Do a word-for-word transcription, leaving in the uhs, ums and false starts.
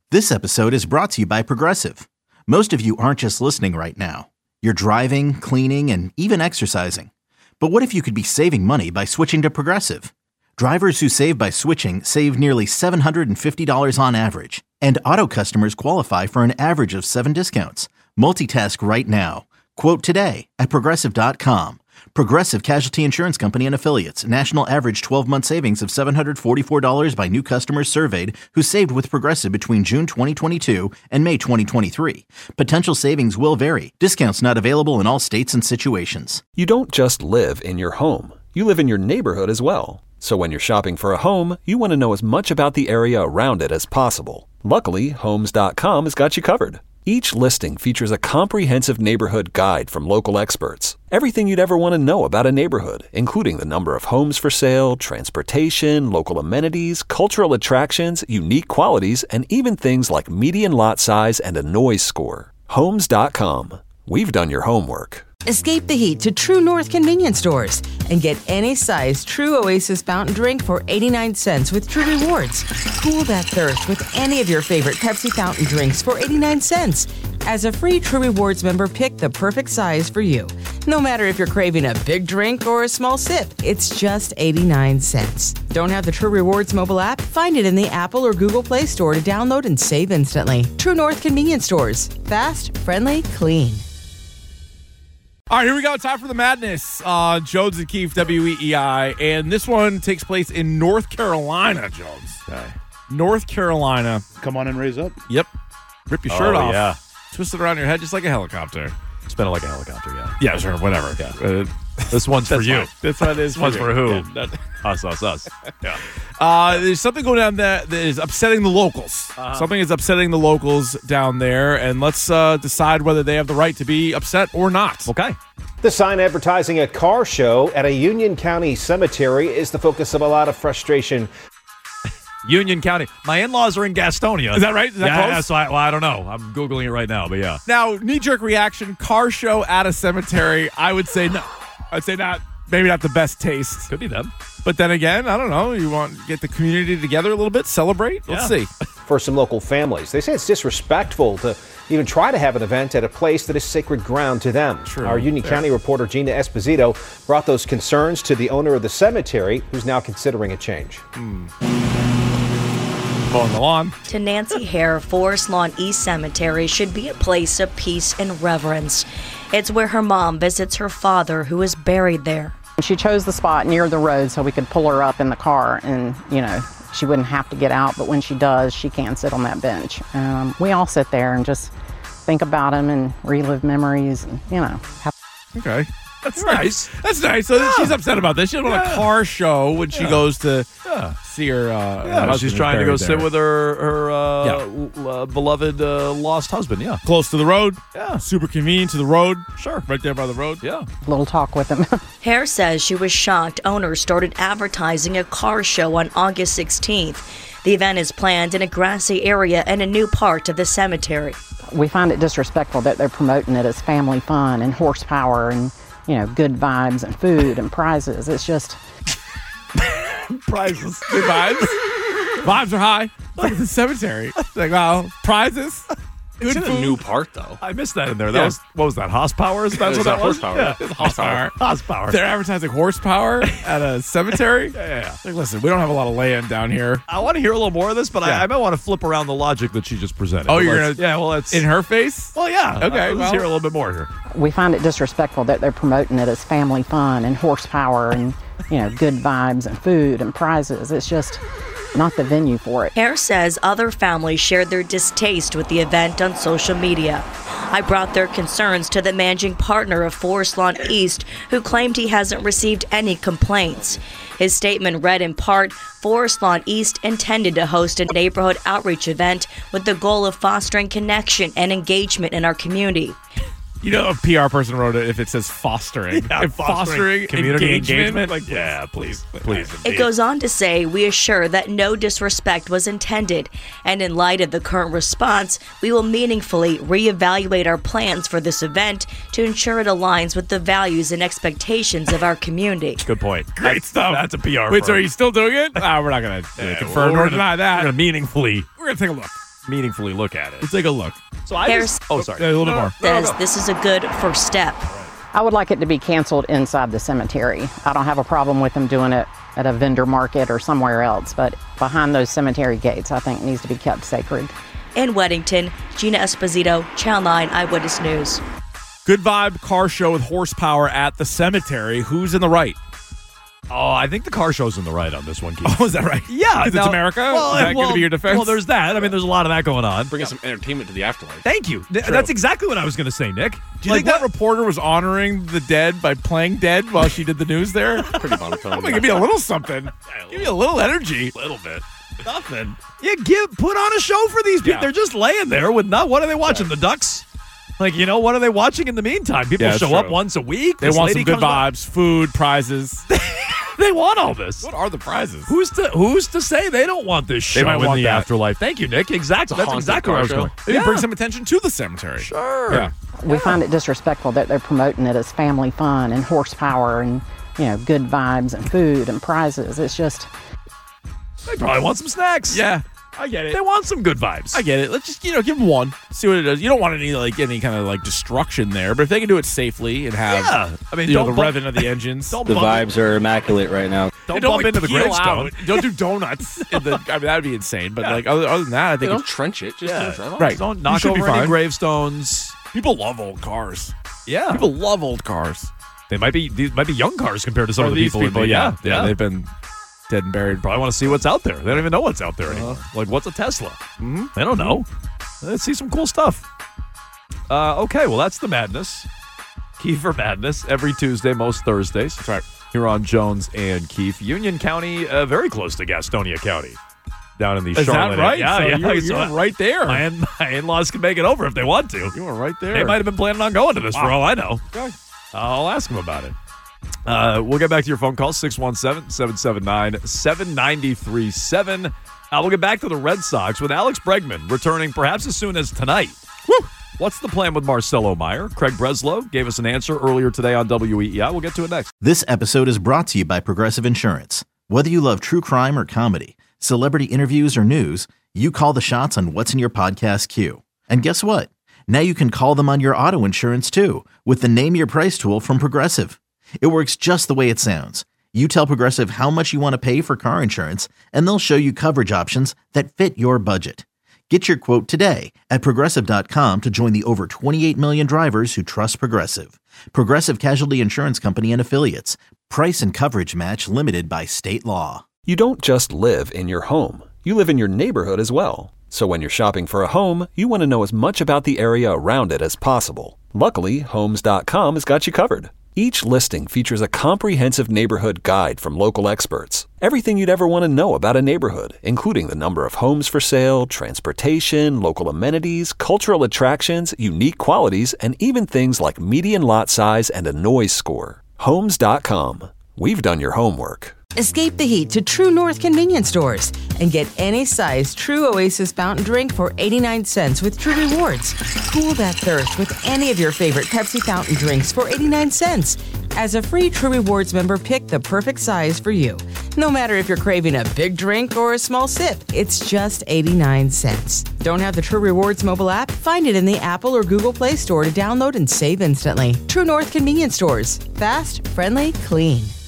This episode is brought to you by Progressive. Most of you aren't just listening right now. You're driving, cleaning, and even exercising. But what if you could be saving money by switching to Progressive? Drivers who save by switching save nearly seven hundred fifty dollars on average. And auto customers qualify for an average of seven discounts. Multitask right now. Quote today at Progressive dot com. Progressive Casualty Insurance Company and Affiliates. National average twelve-month savings of seven hundred forty-four dollars by new customers surveyed who saved with Progressive between June twenty twenty-two and May twenty twenty-three. Potential savings will vary. Discounts not available in all states and situations. You don't just live in your home. You live in your neighborhood as well. So when you're shopping for a home, you want to know as much about the area around it as possible. Luckily, Homes dot com has got you covered. Each listing features a comprehensive neighborhood guide from local experts. Everything you'd ever want to know about a neighborhood, including the number of homes for sale, transportation, local amenities, cultural attractions, unique qualities, and even things like median lot size and a noise score. Homes dot com. We've done your homework. Escape the heat to True North convenience stores and get any size True Oasis fountain drink for eighty-nine cents with True Rewards. Cool that thirst with any of your favorite Pepsi fountain drinks for eighty-nine cents. As a free True Rewards member, pick the perfect size for you. No matter if you're craving a big drink or a small sip, it's just eighty-nine cents. Don't have the True Rewards mobile app? Find it in the Apple or Google Play Store to download and save instantly. True North convenience stores. Fast, friendly, clean. All right, here we go. Time for the madness. Uh, Jones and Keefe, W E E I. And this one takes place in North Carolina, Jones. Okay. North Carolina. Come on and raise up. Yep. Rip your shirt oh, off. yeah. Twist it around your head just like a helicopter. Spin it like a helicopter, yeah. Yeah, sure, whatever. Yeah. Uh, This one's for you. fine. That's what it is. This one's for who? Yeah, that- Us, us, us. Yeah. Uh, there's something going on there that is upsetting the locals. Uh-huh. Something is upsetting the locals down there, and let's uh, decide whether they have the right to be upset or not. Okay. The sign advertising a car show at a Union County cemetery is the focus of a lot of frustration. Union County. My in-laws are in Gastonia. Is that right? Is that yeah, close? yeah, so I, well, I don't know. I'm Googling it right now, but yeah. Now, knee-jerk reaction, car show at a cemetery, I would say no. I'd say not, maybe not the best taste. Could be them. But then again, I don't know. You want to get the community together a little bit, celebrate? Let's Yeah. see. For some local families, they say it's disrespectful to even try to have an event at a place that is sacred ground to them. True. Our Union Yeah. County reporter Gina Esposito brought those concerns to the owner of the cemetery, who's now considering a change. Mowing the lawn. To Nancy Hare, Forest Lawn East Cemetery should be a place of peace and reverence. It's where her mom visits her father, who is buried there. She chose the spot near the road so we could pull her up in the car and, you know, she wouldn't have to get out, but when she does, she can sit on that bench. Um, we all sit there and just think about him and relive memories and, you know, have Okay. That's nice. That's nice. So she's upset about this. She doesn't want a car show when she Yeah. goes to Yeah. see her, uh, her Yeah, husband she's who's trying to go buried sit there. with her her uh, Yeah. l- uh, beloved uh, lost husband. Yeah. Close to the road. Yeah. Super convenient to the road. Sure. Right there by the road. Yeah. a little talk with him. Hare says she was shocked owners started advertising a car show on August sixteenth. The event is planned in a grassy area in a new part of the cemetery. We find it disrespectful that they're promoting it as family fun and horsepower and, you know, good vibes and food and prizes. It's just... Prizes. Good vibes. Vibes are high. Look at the cemetery. It's like, wow, prizes. Good It's in food. a new part, though. I missed that in there. That Yeah. was what was that? Horsepower? Is that Is what that that was? horsepower? Yeah. It's horsepower. Horsepower. They're advertising horsepower at a cemetery. Yeah, yeah, yeah. Like, listen, we don't have a lot of land down here. I want to hear a little more of this, but Yeah. I, I might want to flip around the logic that she just presented. Oh, But you're let's- gonna- Yeah, well, it's In her face? Well, yeah. Okay, Uh, let's well- hear a little bit more here. We find it disrespectful that they're promoting it as family fun and horsepower and, you know, good vibes and food and prizes. It's just not the venue for it. Hare says other families shared their distaste with the event on social media. I brought their concerns to the managing partner of Forest Lawn East, who claimed he hasn't received any complaints. His statement read in part, Forest Lawn East intended to host a neighborhood outreach event with the goal of fostering connection and engagement in our community. You know, a P R person wrote it if it says fostering. Yeah, If fostering, community engagement. engagement. Like, yeah, please, please. It goes on to say, we assure that no disrespect was intended, and in light of the current response, we will meaningfully reevaluate our plans for this event to ensure it aligns with the values and expectations of our community. Good point. Great That's- stuff. That's a P R. Wait, so firm. are you still doing it? Ah, we're not going to Yeah, confirm we're or gonna- deny that. We're going to meaningfully. We're going to take a look. meaningfully look at it. Let's take a look. So I Harris- just, oh, sorry. Yeah, a little bit more. Says this is a good first step. I would like it to be canceled inside the cemetery. I don't have a problem with them doing it at a vendor market or somewhere else, but behind those cemetery gates, I think needs to be kept sacred. In Weddington, Gina Esposito, Channel nine Eyewitness News. Good vibe car show with horsepower at the cemetery. Who's in the right? Oh, I think the car show's in the right on this one, Keith. Oh, is that right? Yeah. Because it's now- America? Well, is that well, going to be your defense? Well, there's that. I mean, there's a lot of that going on. Bring us some entertainment to the afterlife. Thank you. Th- That's exactly what I was going to say, Nick. Do you Like, think that reporter was honoring the dead by playing dead while she did the news there? Pretty monotone. I'm gonna give me a little something. Give me a little energy. A little bit. Nothing. Yeah, give put on a show for these people. Yeah. They're just laying there with not. What are they watching? The Ducks. Like, you know, what are they watching in the meantime? People Yeah, that's show up true. once a week. They This want lady some good comes by- vibes, food, prizes. They want all this. What are the prizes? Who's to Who's to say they don't want this show They might in want the that. afterlife? Thank you, Nick. Exactly. That's haunted exactly where I was car going. show. Maybe Yeah. bring some attention to the cemetery. Sure. Yeah. We find it disrespectful that they're promoting it as family fun and horsepower and, you know, good vibes and food and prizes. It's just, They probably want some snacks. Yeah. I get it. They want some good vibes. I get it. Let's just, you know, give them one. See what it does. You don't want any like any kind of like destruction there, but if they can do it safely and have Yeah. I mean, you know, don't the bump- revving of the engines. Don't The bump- vibes are immaculate right now. Don't, Don't bump like into the peel gravestone. out. Don't do donuts. in the, I mean, that would be insane. But like other, other than that, I They think don't it's, trench it. Just Yeah. drive on. right. Don't You knock should be over any fine. gravestones. People love old cars. Yeah. People love old cars. They might be these might be young cars compared to some Or of the these people. in the- yeah, yeah, they've been dead and buried. probably want to see what's out there. They don't even know what's out there anymore. Like, what's a Tesla? Mm-hmm. They don't know. Let's see some cool stuff. Uh, okay, well, that's the madness. Kiefer Madness every Tuesday, most Thursdays. That's right. Here on Jones and Keefe. Union County, uh, very close to Gastonia County. Down in the Is Charlotte. that right? Yeah, So yeah. You're, So you're right there. My, in- my in-laws can make it over if they want to. You were right there. They might have been planning on going to this for Wow. all I know. Okay. I'll ask them about it. Uh, we'll get back to your phone call, six one seven, seven seven nine, seven nine three seven. Uh, we'll get back to the Red Sox with Alex Bregman returning perhaps as soon as tonight. Woo! What's the plan with Marcelo Meyer? Craig Breslow gave us an answer earlier today on W E E I. We'll get to it next. This episode is brought to you by Progressive Insurance. Whether you love true crime or comedy, celebrity interviews or news, you call the shots on what's in your podcast queue. And guess what? Now you can call them on your auto insurance too with the Name Your Price tool from Progressive. It works just the way it sounds. You tell Progressive how much you want to pay for car insurance, and they'll show you coverage options that fit your budget. Get your quote today at Progressive dot com to join the over twenty-eight million drivers who trust Progressive. Progressive Casualty Insurance Company and Affiliates. Price and coverage match limited by state law. You don't just live in your home. You live in your neighborhood as well. So when you're shopping for a home, you want to know as much about the area around it as possible. Luckily, Homes dot com has got you covered. Each listing features a comprehensive neighborhood guide from local experts. Everything you'd ever want to know about a neighborhood, including the number of homes for sale, transportation, local amenities, cultural attractions, unique qualities, and even things like median lot size and a noise score. Homes dot com. We've done your homework. Escape the heat to True North convenience stores and get any size True Oasis fountain drink for eighty-nine cents with True Rewards. Cool that thirst with any of your favorite Pepsi fountain drinks for eighty-nine cents. As a free True Rewards member, pick the perfect size for you. No matter if you're craving a big drink or a small sip, it's just eighty-nine cents. Don't have the True Rewards mobile app? Find it in the Apple or Google Play Store to download and save instantly. True North convenience stores. Fast, friendly, clean.